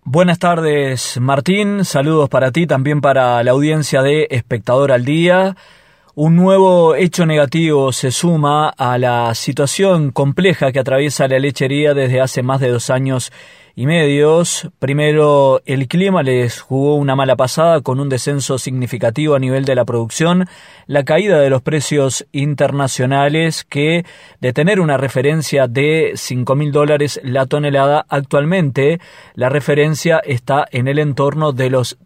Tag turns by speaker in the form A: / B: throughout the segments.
A: Buenas tardes, Martín. Saludos para ti, también para la audiencia de Espectador al Día. Un nuevo hecho negativo se suma a la situación compleja que atraviesa la lechería desde hace más de 2 años y medio. Primero, el clima les jugó una mala pasada con un descenso significativo a nivel de la producción, la caída de los precios internacionales que, de tener una referencia de $5.000 la tonelada, actualmente la referencia está en el entorno de los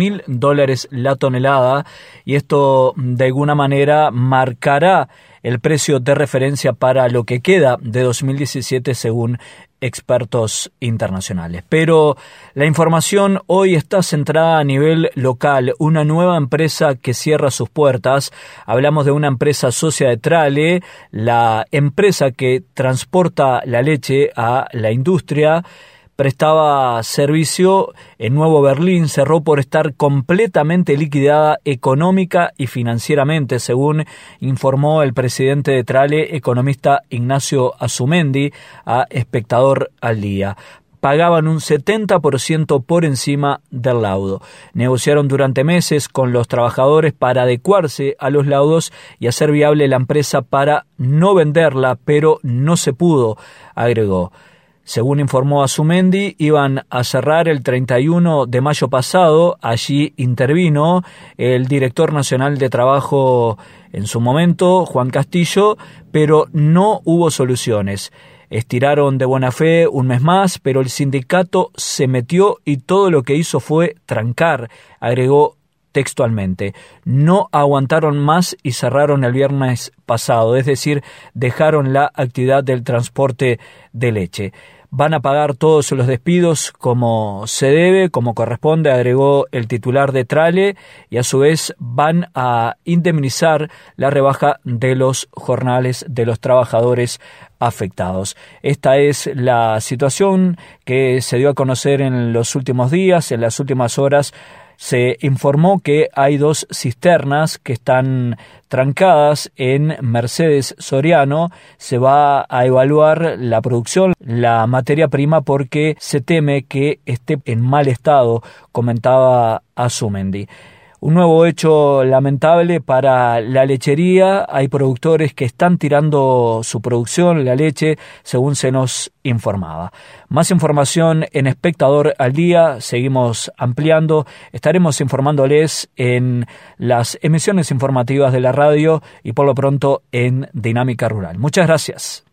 A: $3.000 la tonelada, y esto de alguna manera marcará el precio de referencia para lo que queda de 2017 según expertos internacionales. Pero la información hoy está centrada a nivel local. Una nueva empresa que cierra sus puertas. Hablamos de una empresa socia de Trale, la empresa que transporta la leche a la industria. Prestaba servicio en Nuevo Berlín, cerró por estar completamente liquidada económica y financieramente, según informó el presidente de Trale, economista Ignacio Azumendi, a Espectador al Día. Pagaban un 70% por encima del laudo. Negociaron durante meses con los trabajadores para adecuarse a los laudos y hacer viable la empresa para no venderla, pero no se pudo, agregó. Según informó Azumendi, iban a cerrar el 31 de mayo pasado. Allí intervino el director nacional de trabajo en su momento, Juan Castillo, pero no hubo soluciones. Estiraron de buena fe un mes más, pero el sindicato se metió y todo lo que hizo fue trancar, agregó textualmente. No aguantaron más y cerraron el viernes pasado, es decir, dejaron la actividad del transporte de leche. Van a pagar todos los despidos como se debe, como corresponde, agregó el titular de Trale, y a su vez van a indemnizar la rebaja de los jornales de los trabajadores afectados. Esta es la situación que se dio a conocer en los últimos días, en las últimas horas. Se informó que hay 2 cisternas que están trancadas en Mercedes Soriano. Se va a evaluar la producción, la materia prima, porque se teme que esté en mal estado, comentaba Azumendi. Un nuevo hecho lamentable para la lechería. Hay productores que están tirando su producción, la leche, según se nos informaba. Más información en Espectador al Día. Seguimos ampliando. Estaremos informándoles en las emisiones informativas de la radio y por lo pronto en Dinámica Rural. Muchas gracias.